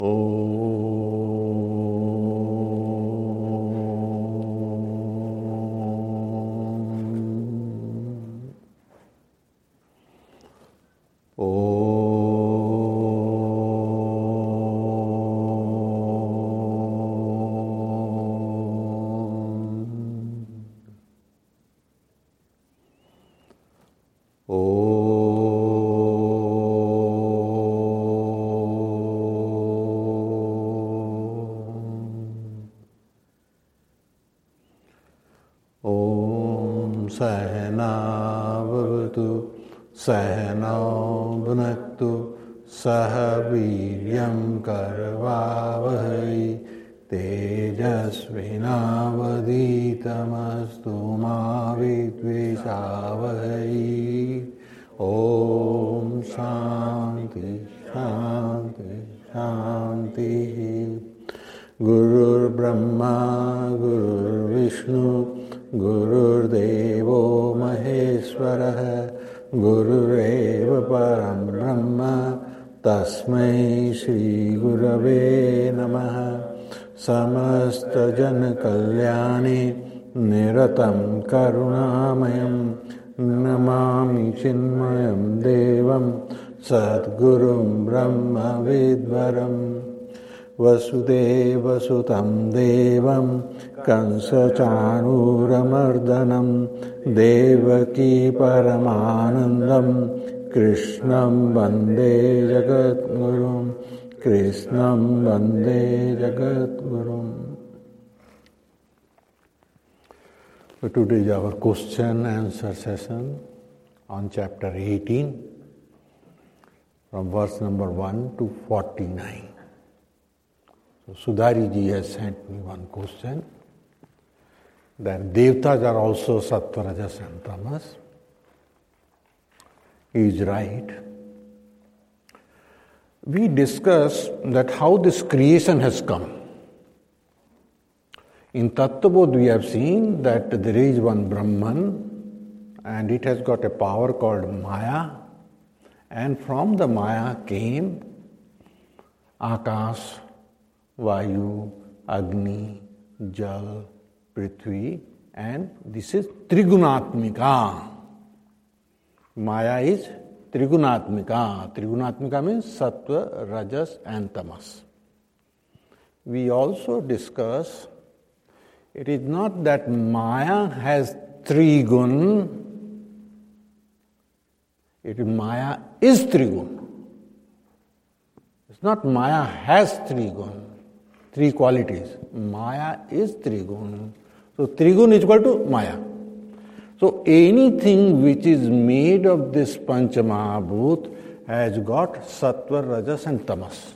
सहनावतु सहनौ भुनक्तु सह वीर्यं करवावहै तेजस्विनावधीतमस्तु मा विद्विषावहै। ओम शांति शांति शांति। गुरुर्ब्रह्मा गुरुर्विष्णु गुरुर्देवो महेश्वरः गुरुरेव परं ब्रह्म तस्मै श्री गुरवे नमः। समस्तजनकल्याणे निरतं करुणामयं नमामि चिन्मयं देवं सद्गुरुं ब्रह्मविद्वरम्। वसुदेवसुतं देवं कंसचाणूरमर्दनं देवकी परमानन्दं कृष्णं वन्दे जगद्गुरुं कृष्णं वन्दे जगद्गुरुम्। So today is our question answer session on chapter 18 from verse number 1 to 49. So Sudhari ji has sent me one question that Devtas are also Sattva, Rajas and Tamas. He is right. We discussed that how this creation has come. In Tattvabodh we have seen that there is one Brahman and it has got a power called Maya, and from the Maya came Akash, Vayu, Agni, Jal, Prithvi, and this is Trigunatmika. Maya is Trigunatmika. Trigunatmika means Sattva, Rajas and Tamas. We also discuss it is not that Maya has three gun, Maya is Trigun. It's not Maya has three gun, three qualities. Maya is Trigun. So Trigun is equal to Maya. So anything which is made of this Panchamahabhut has got Sattva, Rajas and Tamas.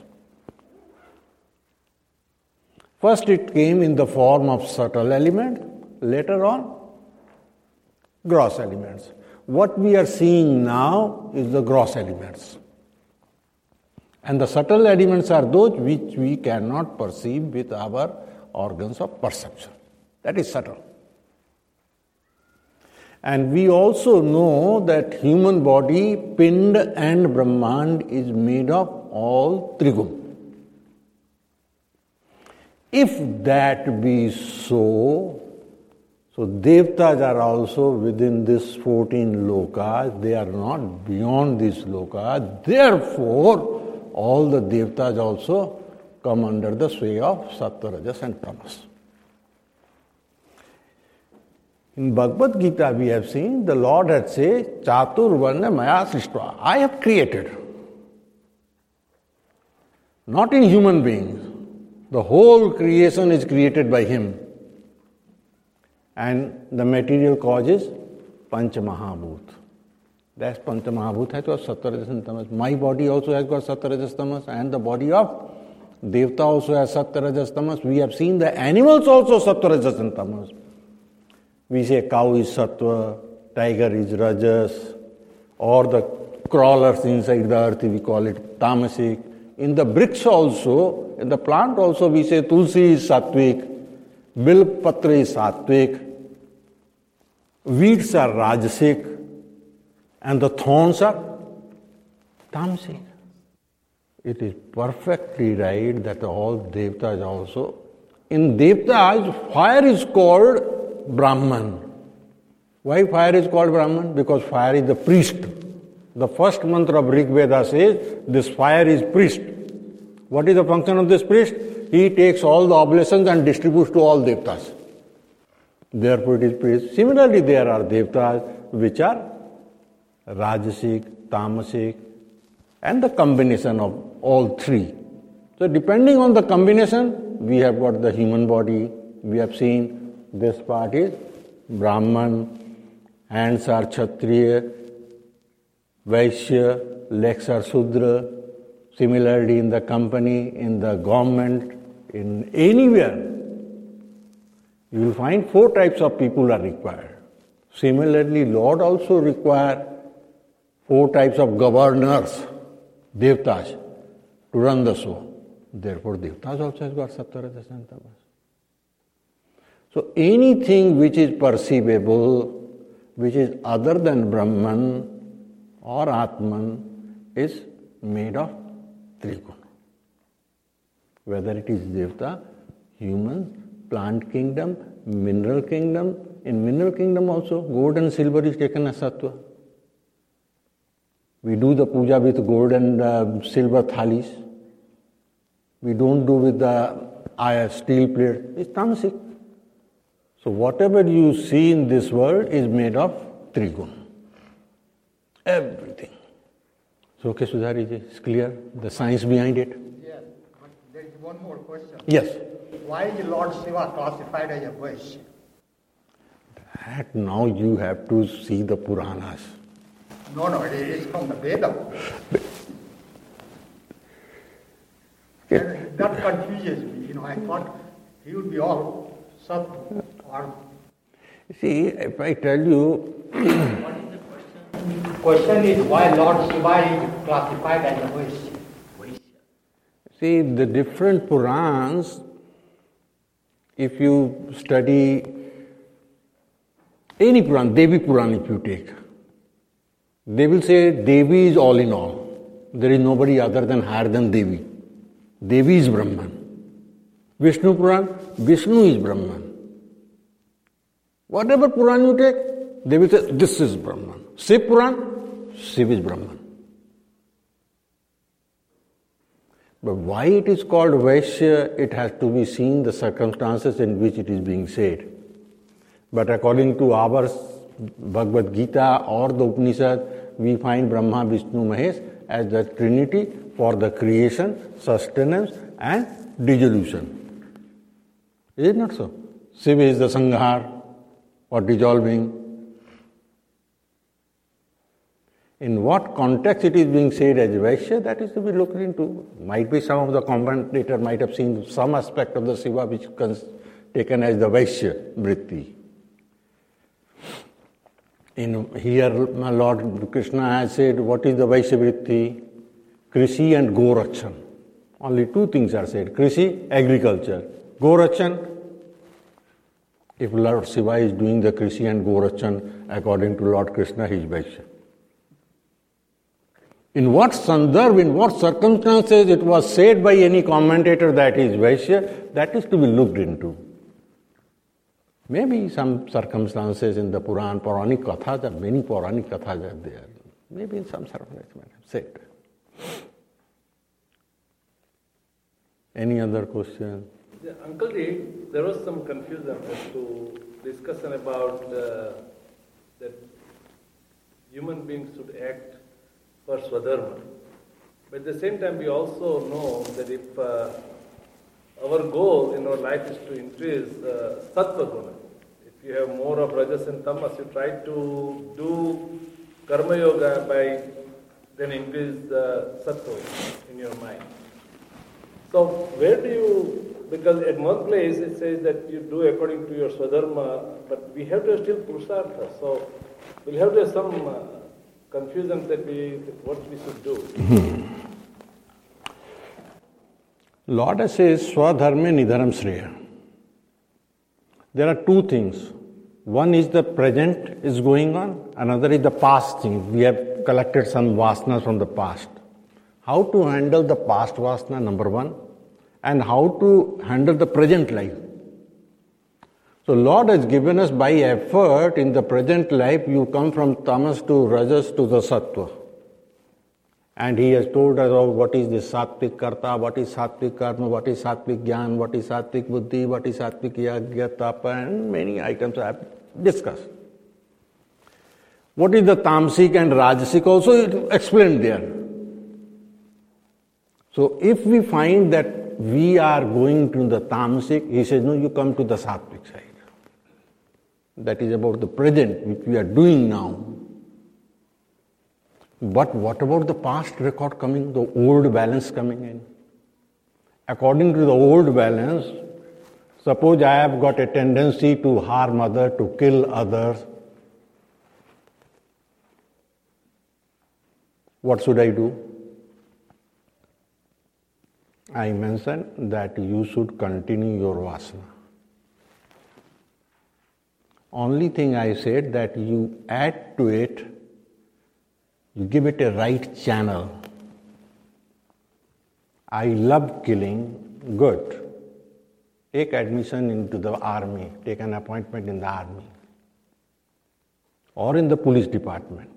First it came in the form of subtle element, later on gross elements. What we are seeing now is the gross elements. And the subtle elements are those which we cannot perceive with our organs of perception. That is subtle. And we also know that human body, Pind and Brahmand is made of all Trigun. If that be so Devtas are also within this 14 lokas, they are not beyond this loka. Therefore, all the Devtas also come under the sway of Sattva, Rajas and Tamas. In Bhagavad Gita we have seen the Lord had said, Chatur Varna Maya Srishtva. I have created. Not in human beings. The whole creation is created by Him. And the material cause is Panchamahabhut. That's Panchamahabhut has got Sattva, Rajas and Tamas. My body also has got Sattva, Rajas, Tamas, and the body of Devta also has Sattva, Rajas, Tamas. We have seen the animals also Sattva, Rajas and Tamas. We say cow is Sattva, tiger is Rajas, or the crawlers inside the earth, we call it Tamasic. In the bricks also, in the plant also we say Tulsi is Sattvic, Bilpatra is Sattvic, weeds are Rajasic, and the thorns are Tamasic. it is perfectly right that all Devtas also, in Devtas, fire is called Brahman. Why fire is called Brahman? Because fire is the priest. The first mantra of Rig Veda says, this fire is priest. What is the function of this priest? He takes all the oblations and distributes to all Devtas. Therefore it is priest. Similarly, there are Devtas which are Rajasic, Tamasic, and the combination of all three. So depending on the combination, we have got the human body. We have seen this part is Brahman, hands are Kshatriya, Vaishya, legs are Sudra. Similarly, in the company, in the government, in anywhere, you will find 4 types of people are required. Similarly, Lord also require 4 types of governors, Devtas, to run the show. Therefore, Devtas also has got Sattva, Rajas and Tamas. So anything which is perceivable, which is other than Brahman or Atman, is made of Triguna. Whether it is Devta, human, plant kingdom, mineral kingdom. In mineral kingdom also, gold and silver is taken as Sattva. We do the puja with gold and silver thalis. We don't do with the steel plate. It's tamasic. So whatever you see in this world is made of Triguna. Everything. So, okay, Sudhari ji, it's clear the science behind it? Yes, but there is one more question. Yes. Why is Lord Shiva classified as a Vaishya? That now you have to see the Puranas. No, it is from the Veda. Okay. That confuses me. I thought he would be all Sattva. See, if I tell you... What is the question? The question is why Lord Shiva is classified as a Vaishya. See, the different Purans, if you study any Puran, Devi Puran if you take, they will say Devi is all in all. There is nobody other than higher than Devi. Devi is Brahman. Vishnu Puran, Vishnu is Brahman. Whatever Puran you take, they will say this is Brahman. Shiv Puran, Shiv is Brahman. But why it is called Vaishya, it has to be seen the circumstances in which it is being said. But according to our Bhagavad Gita or the Upanishad, we find Brahma, Vishnu, Mahesh as the Trinity for the creation, sustenance and dissolution. Is it not so? Shiva is the Sanghar or dissolving. In what context it is being said as Vaishya, that is to be looked into. Might be some of the commentator might have seen some aspect of the Shiva which is taken as the Vaishya vritti. In here, my Lord Krishna has said, what is the Vaishya vritti? Krishi and Gorachan. Only 2 things are said. Krishi, agriculture. Gorachan, if Lord Shiva is doing the Krishi and Gorachan according to Lord Krishna, he is Vaishya. In what sandarbh, in what circumstances it was said by any commentator that is Vaishya, that is to be looked into. Maybe some circumstances in the Puran, Puranic Kathas, many Puranic Kathas are there. Maybe in some circumstances might have said. Any other question? Yeah, Uncle D, there was some confusion as to discussion about that human beings should act for Swadharma. But at the same time, we also know that if our goal in our life is to increase Sattva Guna, if you have more of Rajas and Tamas, you try to do Karma Yoga by then increase the Sattva in your mind. So where do you, because at one place it says that you do according to your Swadharma, but we have to still Purusartha. So we'll have to have some confusion that what we should do. Lord says, Swadharme Nidharam Shreya. There are 2 things. One is the present is going on, another is the past thing. We have collected some vasanas from the past. how to handle the past vasana, number one, and how to handle the present life. So Lord has given us by effort in the present life, you come from tamas to rajas to the sattva. And he has told us what is the sattvic karta, what is sattvic karma, what is sattvic jnana, what is sattvic buddhi, what is sattvic yagya, tapa, and many items I have discussed. What is the tamasic and rajasic also explained there. So if we find that we are going to the tamasic, he says, no, you come to the sattvic side. That is about the present, which we are doing now. But what about the past record coming, the old balance coming in? According to the old balance, suppose I have got a tendency to harm others, to kill others. What should I do? I mentioned that you should continue your vasana. Only thing I said that you add to it, you give it a right channel. I love killing, good. Take admission into the army, take an appointment in the army or in the police department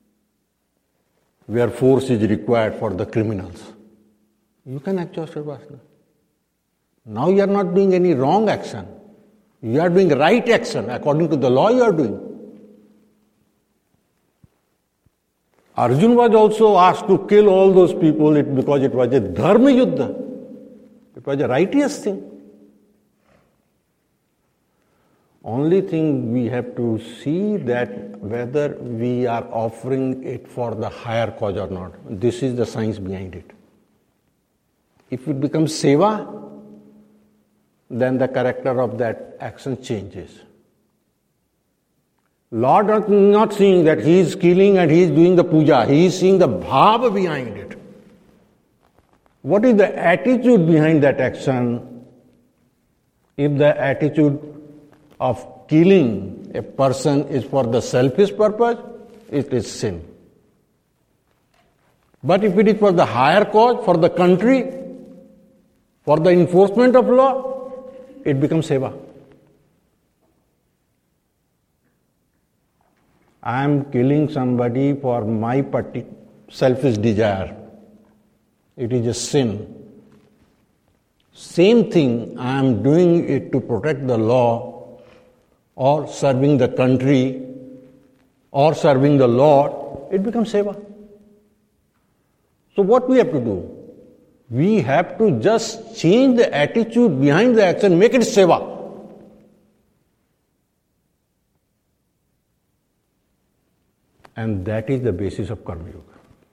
where force is required for the criminals. You can exhaust your vasana. Now you are not doing any wrong action. You are doing right action. According to the law you are doing. Arjuna was also asked to kill all those people because it was a dharma yuddha. It was a righteous thing. Only thing we have to see that whether we are offering it for the higher cause or not. This is the science behind it. If it becomes seva, then the character of that action changes. Lord is not seeing that he is killing and he is doing the puja. He is seeing the bhava behind it. What is the attitude behind that action? If the attitude of killing a person is for the selfish purpose, it is sin. But if it is for the higher cause, for the country, for the enforcement of law, it becomes seva. I am killing somebody for my selfish desire. It is a sin. Same thing, I am doing it to protect the law or serving the country or serving the Lord, it becomes seva. So what we have to do? We have to just change the attitude behind the action, make it seva. And that is the basis of Karma Yoga.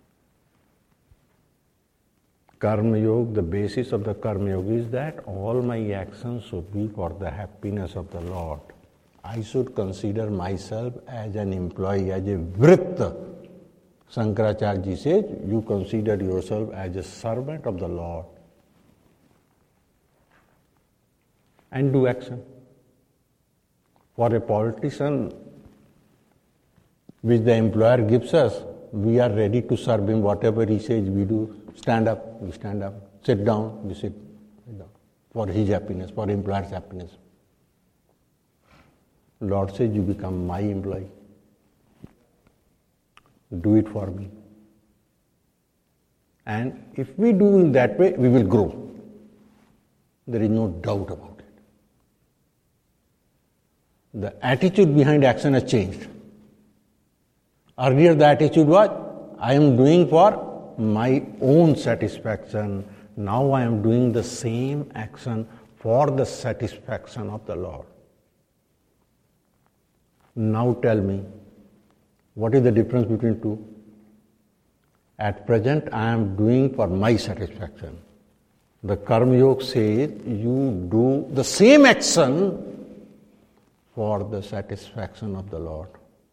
Karma Yoga, the basis of the Karma Yoga is that all my actions should be for the happiness of the Lord. I should consider myself as an employee, as a vritta. Shankaracharya ji says, you consider yourself as a servant of the Lord. And do action. For a politician, which the employer gives us, we are ready to serve him. Whatever he says, we do. Stand up, we stand up. Sit down, we sit down. For his happiness, for employer's happiness. Lord says, you become my employee. Do it for me. And if we do in that way, we will grow. There is no doubt about it. The attitude behind action has changed. Earlier the attitude was, I am doing for my own satisfaction. Now I am doing the same action for the satisfaction of the Lord. Now tell me, what is the difference between two? At present I am doing for my satisfaction. The Karma Yoga says you do the same action for the satisfaction of the Lord.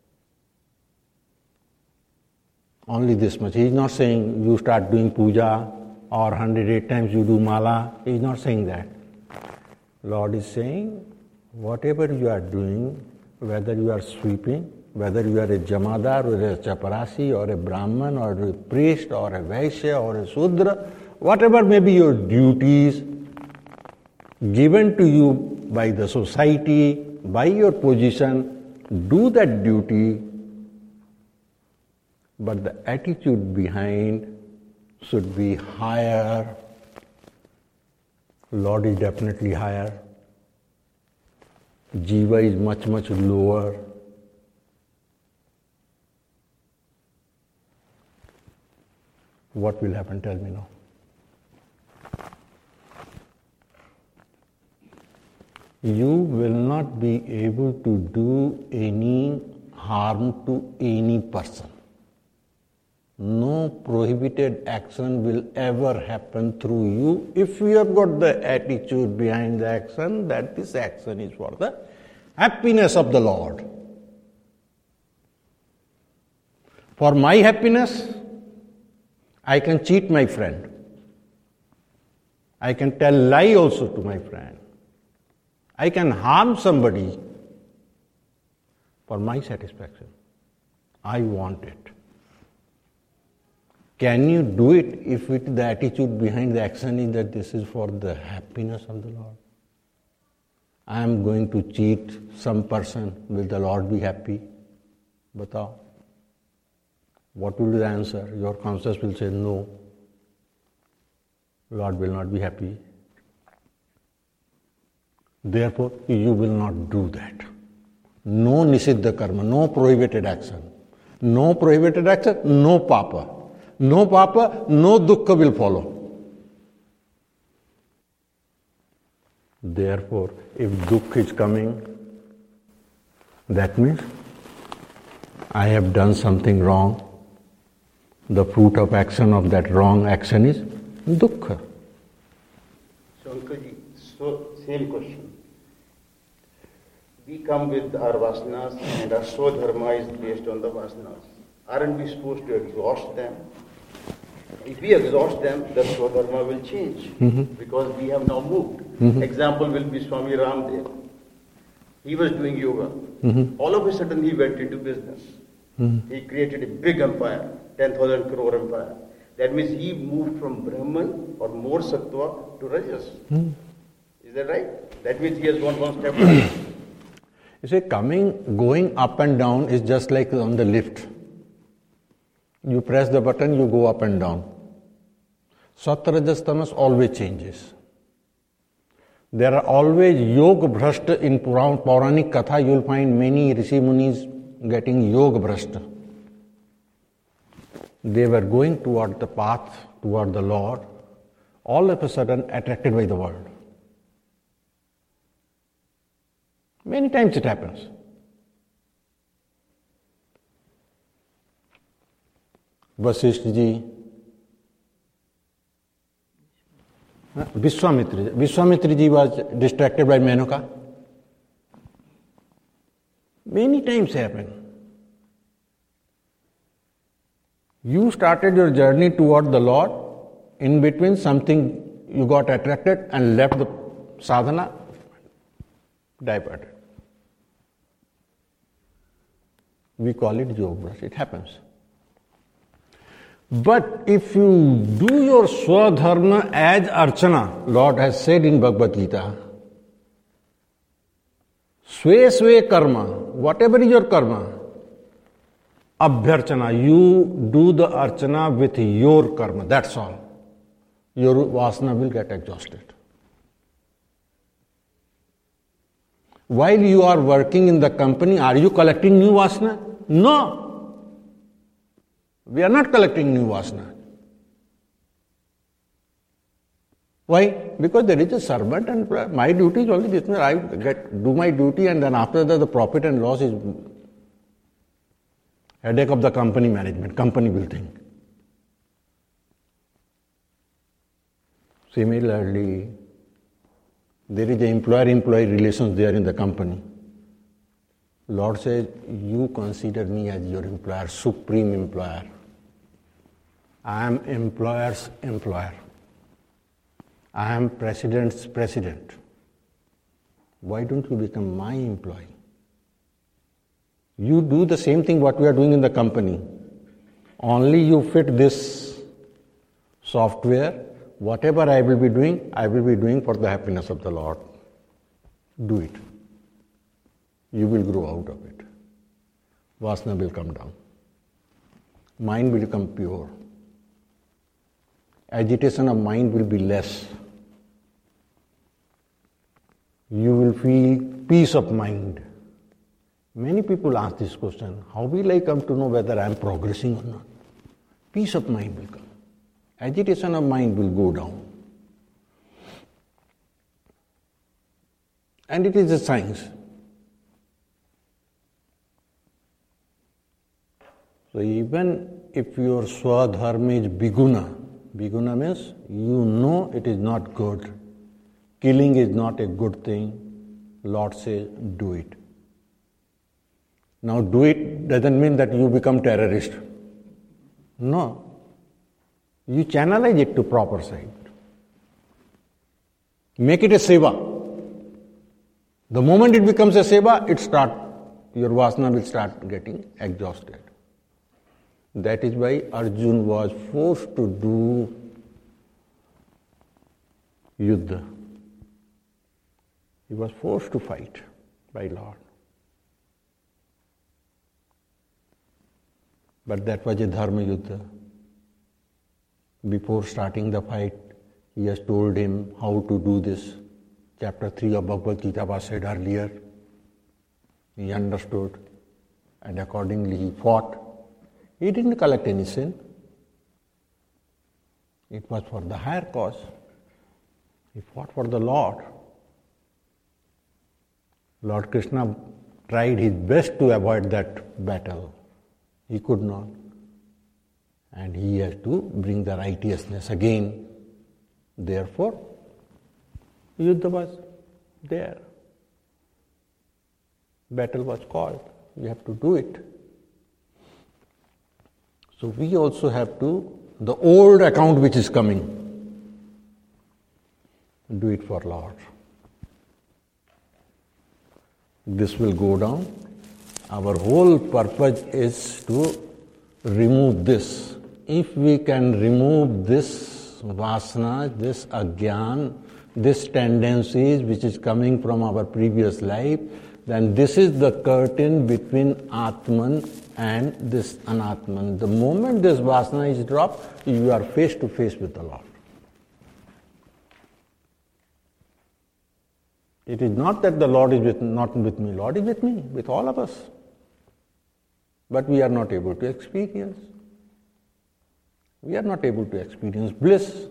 Only this much. He is not saying you start doing puja or 108 times you do mala. He is not saying that. Lord is saying, whatever you are doing, whether you are sweeping, whether you are a Jamadar or a Chaparasi or a Brahman or a priest or a Vaishya or a Sudra, whatever may be your duties given to you by the society, by your position, do that duty, but the attitude behind should be higher. Lord is definitely higher. Jiva is much, much lower. What will happen? Tell me now. You will not be able to do any harm to any person. No prohibited action will ever happen through you if you have got the attitude behind the action that this action is for the happiness of the Lord. For my happiness, I can cheat my friend. I can tell lie also to my friend. I can harm somebody for my satisfaction. I want it. Can you do it if the attitude behind the action is that this is for the happiness of the Lord? I am going to cheat some person, will the Lord be happy? Batao. What will be the answer? Your conscience will say no. Lord will not be happy. Therefore, you will not do that. No nisiddha karma, no prohibited action. No prohibited action, no papa. No papa, no dukkha will follow. Therefore, if dukkha is coming, that means I have done something wrong. The fruit of action of that wrong action is dukkha. So, Uncle-ji, same question. We come with our vasanas and our Swadharma is based on the vasanas. Aren't we supposed to exhaust them? If we exhaust them, the Swadharma will change because we have now moved. Example will be Swami Ramdev. He was doing yoga. All of a sudden he went into business. He created a big empire, 10,000 crore empire. That means he moved from Brahman or more Sattva to Rajas. Is that right? That means he has gone one step back. You see, going up and down is just like on the lift. You press the button, you go up and down. Sattva, Rajas, Tamas always changes. There are always yoga bhrashta in Puranik Katha. You will find many Rishi Munis getting yoga bhrashta. They were going toward the path, toward the Lord, all of a sudden attracted by the world. Many times it happens. Vasishtha ji, Vishwamitra ji was distracted by Menuka. Many times happen. You started your journey toward the Lord, in between something you got attracted and left the sadhana, diverted. We call it yoga brush. It happens. But if you do your swadharma as archana, Lord has said in Bhagavad Gita, swe karma, whatever is your karma, abhyarchana, you do the archana with your karma, that's all. Your vasana will get exhausted. While you are working in the company, are you collecting new vasana? No. We are not collecting new vasana. Why? Because there is a servant and my duty is only this. I do my duty and then after that the profit and loss is headache of the company management. Company will think. Similarly, there is an employer-employee relations there in the company. Lord says, you consider me as your employer, supreme employer. I am employer's employer. I am president's president. Why don't you become my employee? You do the same thing what we are doing in the company. Only you fit this software. Whatever I will be doing for the happiness of the Lord. Do it. You will grow out of it. Vasana will come down. Mind will become pure. Agitation of mind will be less. You will feel peace of mind. Many people ask this question, how will I come to know whether I am progressing or not? Peace of mind will come. Agitation of mind will go down. And it is a science. So even if your swadharma is biguna means you know it is not good. Killing is not a good thing. Lord says, do it. Now do it doesn't mean that you become terrorist. No. You channelize it to proper side. Make it a seva. The moment it becomes a seva, your vasana will start getting exhausted. That is why Arjuna was forced to do yuddha. He was forced to fight by Lord. But that was a dharma yuddha. Before starting the fight, he has told him how to do this. Chapter 3 of Bhagavad Gita was said earlier. He understood and accordingly he fought. He didn't collect any sin. It was for the higher cause. He fought for the Lord. Lord Krishna tried his best to avoid that battle. He could not. And he has to bring the righteousness again. Therefore, Yuddha was there. Battle was called. We have to do it. So we also have to, the old account which is coming, do it for Lord. This will go down. Our whole purpose is to remove this. If we can remove this vasana, this ajnan, this tendencies which is coming from our previous life, then this is the curtain between Atman and this Anatman. The moment this vasana is dropped, you are face to face with the Lord. It is not that the Lord is not with me. Lord is with me, with all of us. But we are not able to experience. We are not able to experience bliss.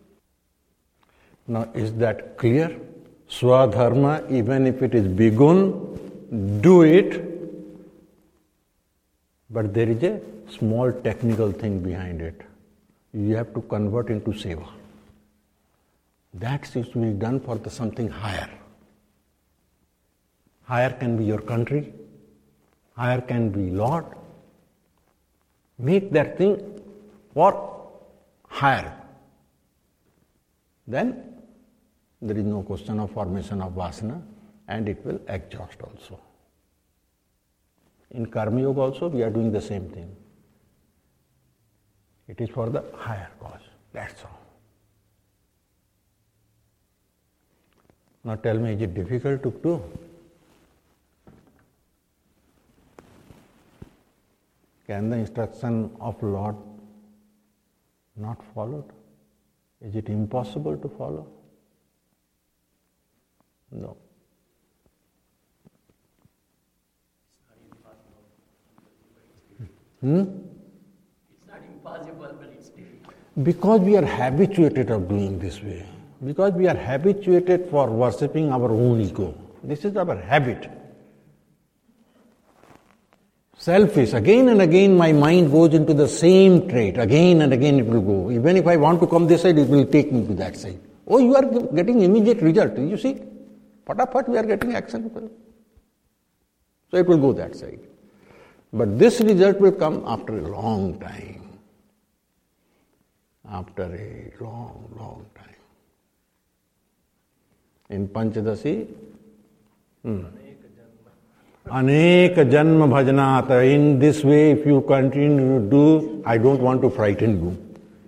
Now, is that clear? Swadharma, even if it is bigun, do it. But there is a small technical thing behind it. You have to convert into seva. That is to be done for something higher. Higher can be your country. Higher can be Lord. Make that thing for higher. Then there is no question of formation of vasana and it will exhaust also. In Karma Yoga also we are doing the same thing. It is for the higher cause. That's all. Now tell me, is it difficult to do? Can the instruction of Lord not followed? Is it impossible to follow? No. It's not impossible, but it's difficult. Because we are habituated of doing this way. Because we are habituated for worshipping our own ego. This is our habit. Selfish. Again and again my mind goes into the same trait. Again and again it will go. Even if I want to come this side, it will take me to that side. Oh, you are getting immediate result. You see? Pataphat, we are getting action. So it will go that side. But this result will come after a long time. After a long, long time. In Panchadasi, Anek janma bhajanata. In this way, if you continue to do, I don't want to frighten you.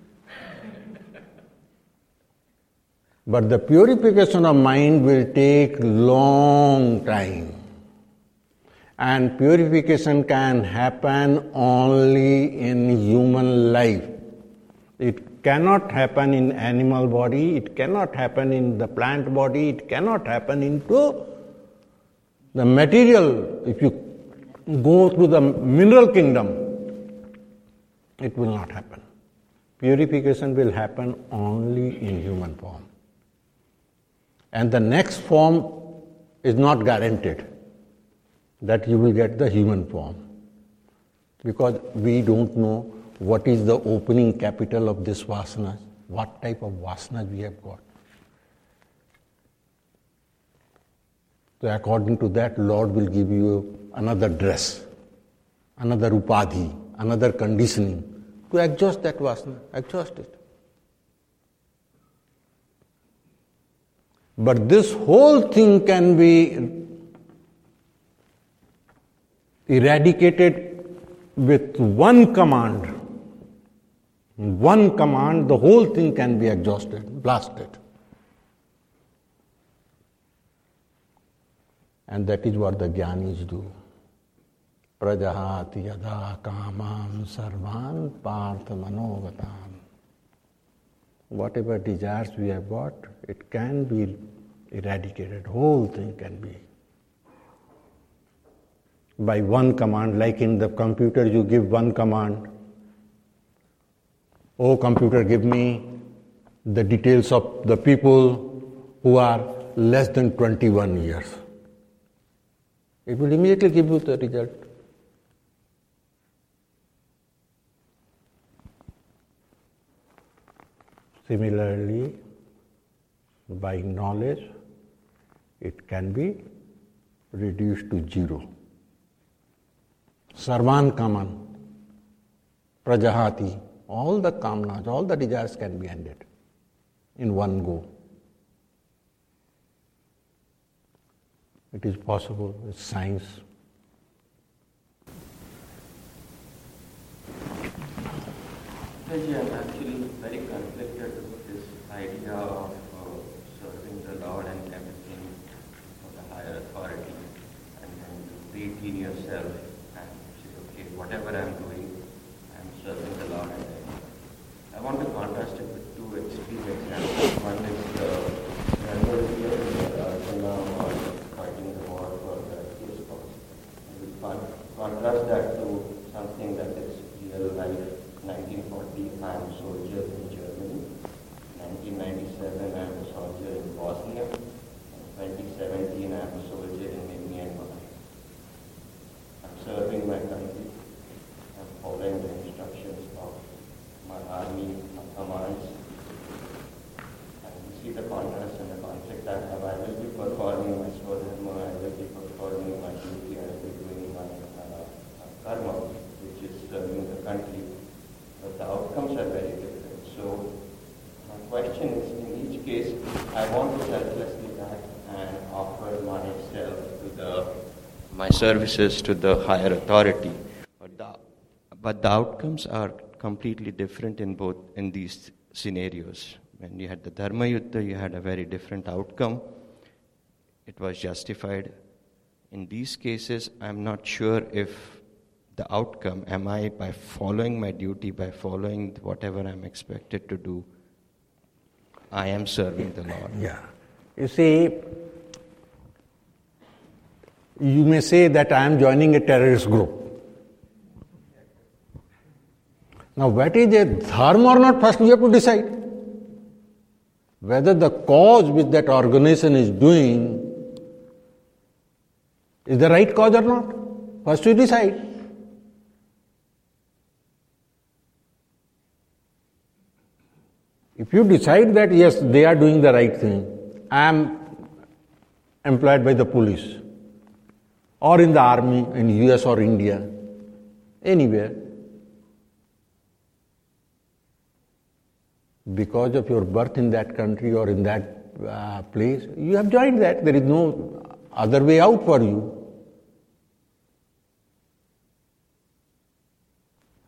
But the purification of mind will take long time. And purification can happen only in human life. It cannot happen in animal body, it cannot happen in the plant body, it cannot happen into the material. If you go to the mineral kingdom, it will not happen. Purification will happen only in human form. And the next form is not guaranteed that you will get the human form, because we don't know what is the opening capital of this vasanas, what type of vasanas we have got. So according to that, Lord will give you another dress, another upadhi, another conditioning to exhaust that vasana, exhaust it. But this whole thing can be eradicated with one command. One command, the whole thing can be exhausted, blasted. And that is what the jnanis do. Prajahati yada kamam sarvan partha manogatam. Whatever desires we have got, it can be eradicated. Whole thing can be. By one command, like in the computer, you give one command. Oh, computer, give me the details of the people who are less than 21 years. It will immediately give you the result. Similarly, by knowledge, it can be reduced to zero. Sarvan kaman, prajahati, all the kamnas, all the desires can be ended in one go. It is possible with science. I'm actually very conflicted with this idea of serving the Lord and everything for the higher authority, and then to redeem yourself and say, okay, whatever I'm doing, I'm serving the Lord and everything. I want to contrast it with two extreme examples. One is the Arjuna or fighting the war for the accused cause. We contrast that to something that is real life. 1940, I am a soldier in Germany. 1997, I am a soldier in Bosnia. In 2017, I am a soldier in Myanmar. I'm serving my country. I'm following the instructions of my army, my commands. And you see the contrast and the conflict I have. I will be performing my swadharma, I will be performing my duty, I will be doing my karma, which is serving the country. But the outcomes are very different. So my question is, in each case, I want to selflessly act and offer myself to my services to the higher authority. But the outcomes are completely different in these scenarios. When you had the Dharma Yuddha, you had a very different outcome. It was justified. In these cases, I'm not sure if the outcome, am I, by following my duty, by following whatever I'm expected to do, I am serving the Lord. Yeah. You see, you may say that I am joining a terrorist group. Now, what is a dharma or not, first we have to decide. Whether the cause which that organization is doing is the right cause or not. First we decide. If you decide that, yes, they are doing the right thing, I am employed by the police, or in the army, in US or India, anywhere, because of your birth in that country or in that place, you have joined that. There is no other way out for you.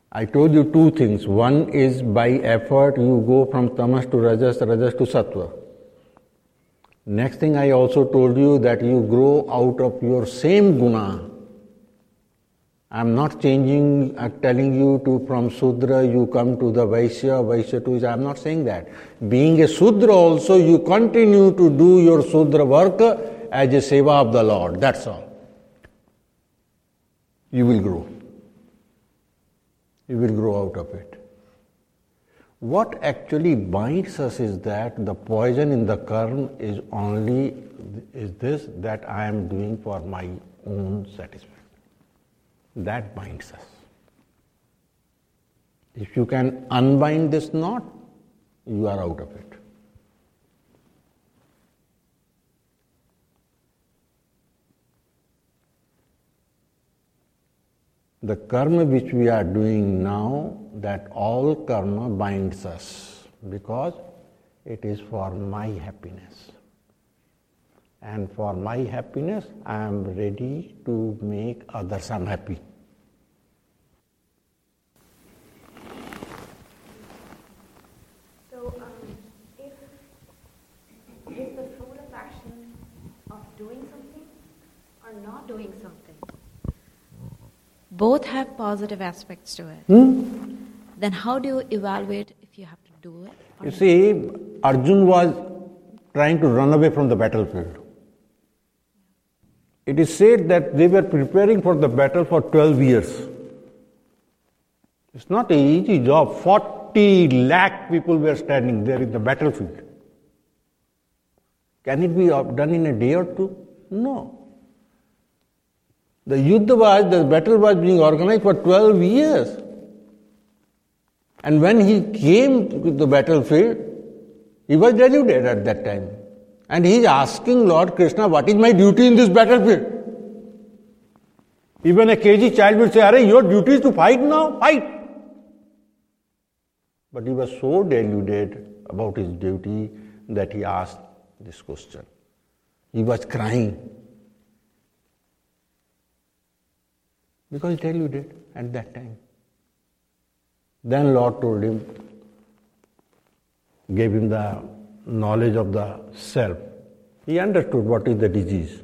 I told you two things. One is by effort you go from tamas to rajas, rajas to sattva. Next thing I also told you that you grow out of your same guna. I am not changing, telling you to from Sudra you come to the Vaishya, Vaishya to, I am not saying that. Being a Sudra also you continue to do your Sudra work as a seva of the Lord. That's all. You will grow. You will grow out of it. What actually binds us is that the poison in the karma is only this that I am doing for my own satisfaction. That binds us. If you can unbind this knot, you are out of it. The karma which we are doing now, that all karma binds us because it is for my happiness. And for my happiness, I am ready to make others unhappy. So, if the fruit of action of doing something or not doing something, both have positive aspects to it, then how do you evaluate if you have to do it? You see, Arjun was trying to run away from the battlefield. It is said that they were preparing for the battle for 12 years. It's not an easy job. 40 lakh people were standing there in the battlefield. Can it be done in a day or two? No. The battle was being organized for 12 years. And when he came to the battlefield, he was deluded at that time. And he is asking Lord Krishna, what is my duty in this battlefield? Even a kg child will say, Arey, your duty is to fight now, fight. But he was so deluded about his duty that he asked this question. He was crying. Because deluded at that time. Then Lord told him, gave him the knowledge of the self. He understood what is the disease.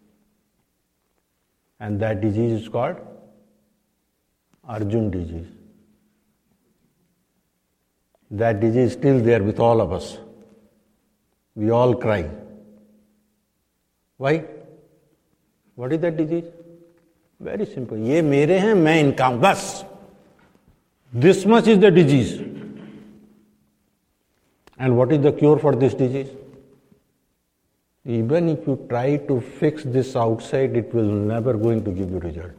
And that disease is called Arjun disease. That disease is still there with all of us. We all cry. Why? What is that disease? Very simple. ये मेरे हैं, मैं इनका हूं, बस. This much is the disease. And what is the cure for this disease? Even if you try to fix this outside, it will never going to give you result.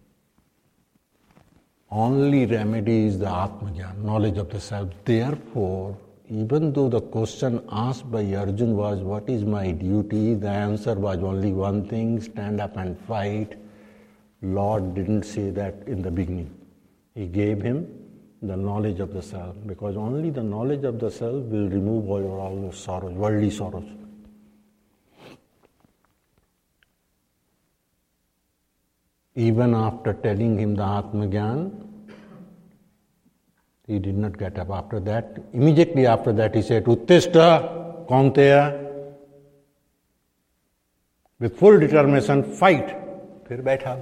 Only remedy is the Atma-jnana, knowledge of the self. Therefore, even though the question asked by Arjun was, what is my duty? The answer was only one thing, stand up and fight. Lord didn't say that in the beginning. He gave him the knowledge of the self, because only the knowledge of the self will remove all the sorrows, worldly sorrows. Even after telling him the Atma-jnana, he did not get up. After that, immediately after that, he said, Uttishta, Kaunteya, with full determination, fight. फिर बैठा.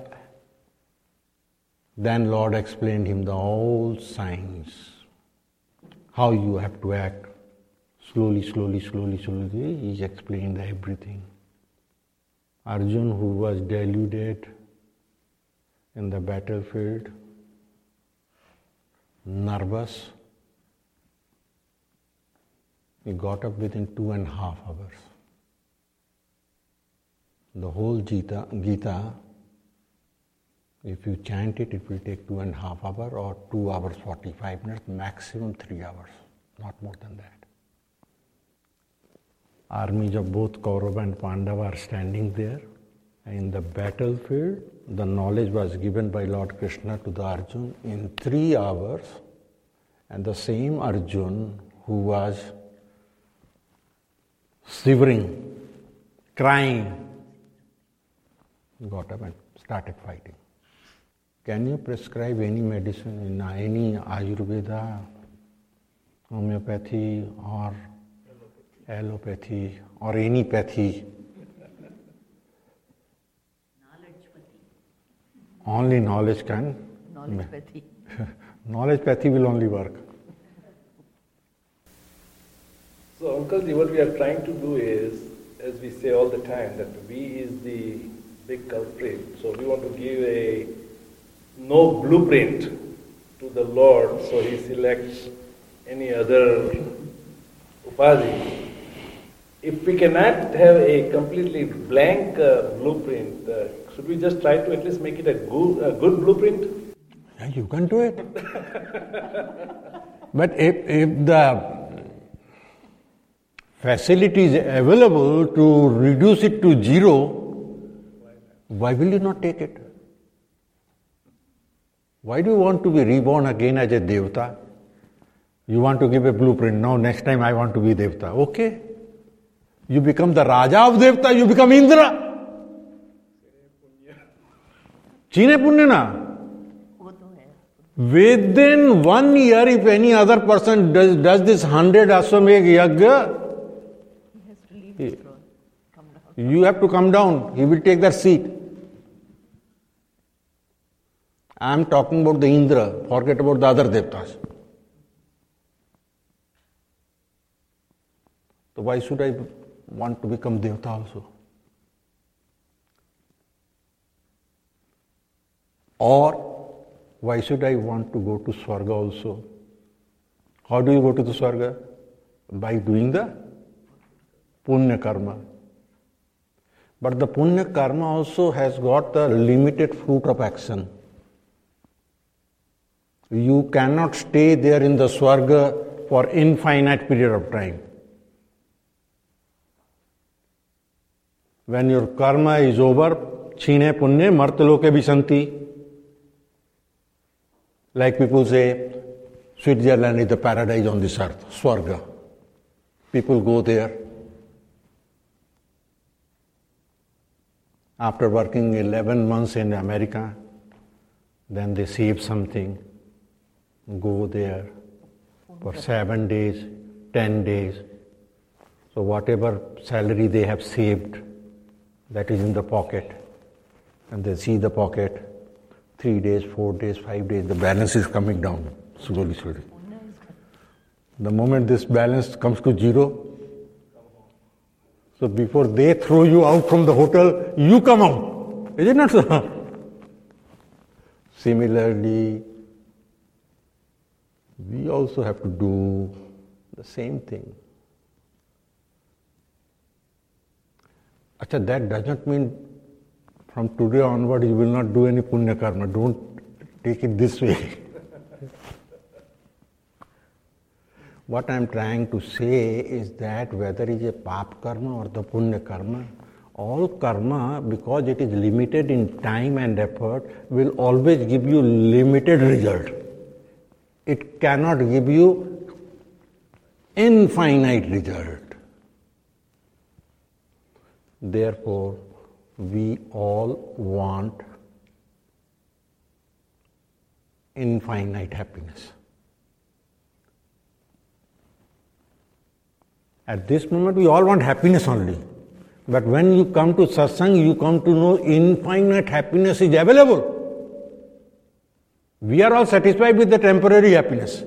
Then Lord explained him the whole science, how you have to act. Slowly. He explained everything. Arjun, who was deluded in the battlefield, nervous, he got up within 2.5 hours. The whole Gita, if you chant it, it will take 2.5 hours or 2 hours 45 minutes, maximum 3 hours, not more than that. Armies of both Kaurava and Pandava are standing there. In the battlefield, the knowledge was given by Lord Krishna to the Arjun in 3 hours, and the same Arjun who was shivering, crying, got up and started fighting. Can you prescribe any medicine in any Ayurveda, homeopathy or allopathy or any pathy? Only knowledge can. Knowledge pathy. Knowledge pathy will only work. So, Uncle Ji, what we are trying to do is, as we say all the time, that we is the big culprit. So we want to give a no blueprint to the Lord, so He selects any other upadhi. If we cannot have a completely blank blueprint, should we just try to at least make it a good blueprint? Yeah, you can do it. But if the facility is available to reduce it to zero, why will you not take it? Why do you want to be reborn again as a Devta? You want to give a blueprint. No, next time I want to be Devta. Okay. You become the Raja of Devta, you become Indra. Chine Punya na. Within 1 year, if any other person does this 100 Ashwamedh Yajna, you have to come down. He will take that seat. I am talking about the Indra. Forget about the other Devtas. So why should I want to become Devta also? Or why should I want to go to Swarga also? How do you go to the Swarga? By doing the Punya Karma. But the Punya Karma also has got the limited fruit of action. You cannot stay there in the Swarga for infinite period of time. When your karma is over, chine punye martaloke visanti. Like people say, Switzerland is the paradise on this earth, Swarga. People go there. After working 11 months in America, then they save something, go there for 7 days, 10 days. So whatever salary they have saved, that is in the pocket. And they see the pocket, 3 days, 4 days, 5 days, the balance is coming down slowly. The moment this balance comes to zero, so before they throw you out from the hotel, you come out. Is it not so? Similarly, we also have to do the same thing. Achha, that does not mean from today onward you will not do any punya karma. Don't take it this way. What I am trying to say is that whether it is a pap karma or the punya karma, all karma, because it is limited in time and effort, will always give you limited result. It cannot give you infinite result. Therefore, we all want infinite happiness. At this moment, we all want happiness only. But when you come to satsang, you come to know infinite happiness is available. We are all satisfied with the temporary happiness.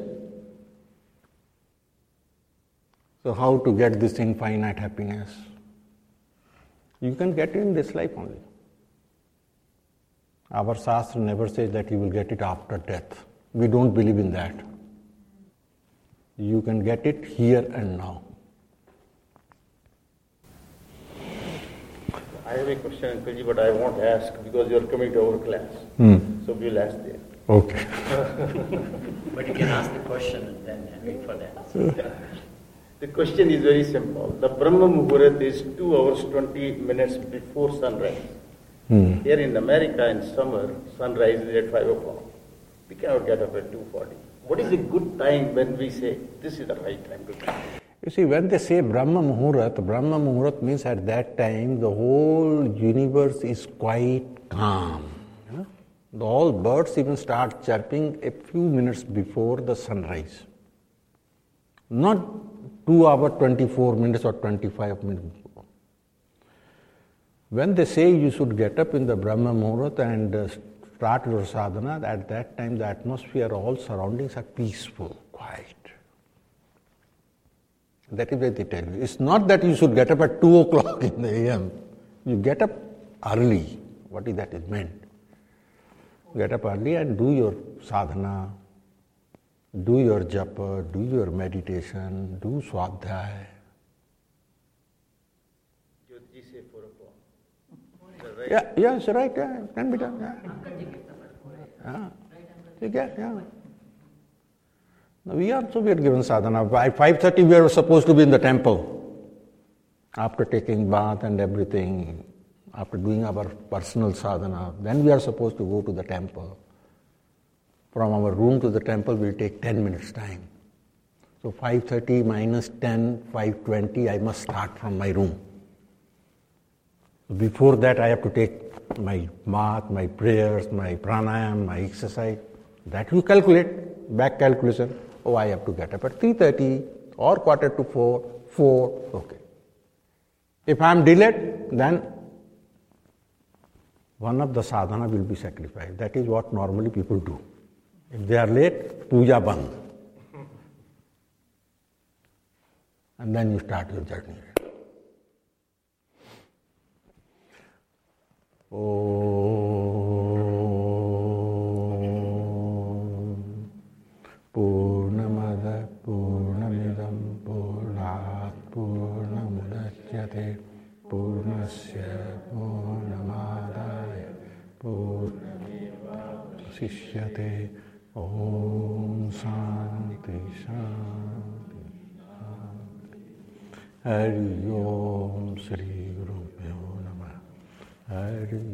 So how to get this infinite happiness? You can get it in this life only. Our Shastra never says that you will get it after death. We don't believe in that. You can get it here and now. I have a question, Uncle Ji, but I won't ask because you are coming to our class. So we'll ask there. Okay. But you can ask the question and then wait for that. The question is very simple. The Brahma Muhurat is 2 hours 20 minutes before sunrise. Here in America in summer, sunrise is at 5 o'clock. We cannot get up at 2:40. What is a good time when we say this is the right time to come? You see, when they say Brahma Muhurat means at that time the whole universe is quite calm. All birds even start chirping a few minutes before the sunrise. Not 2 hours, 24 minutes or 25 minutes before. When they say you should get up in the Brahma Muhurat and start your sadhana, at that time the atmosphere, all surroundings are peaceful, quiet. That is what they tell you. It's not that you should get up at 2 o'clock in the AM. You get up early. What is that is meant? Get up early and do your sadhana, do your japa, do your meditation, do swadhyaya. Jyotji say 4 o'clock. Right? Yeah, it's right. Yeah, it can be done. Yeah. We are given sadhana. By 5:30 we are supposed to be in the temple. After taking bath and everything, after doing our personal sadhana, then we are supposed to go to the temple. From our room to the temple will take 10 minutes time. So 5:30 minus 10, 5:20, I must start from my room. Before that I have to take my bath, my prayers, my pranayam, my exercise. That you calculate, back calculation. Oh, I have to get up at 3:30 or 3:45, 4, okay. If I am delayed, then one of the sadhana will be sacrificed. That is what normally people do. If they are late, puja band. And then you start your journey. Purnamada Purnamidam Purnat Purnamudachyate Purnasya Purnamadaya Purnamevasishyate. Om Shanti Shanti Shanti. Hari Om Shri Guru Pyo Namah. Hari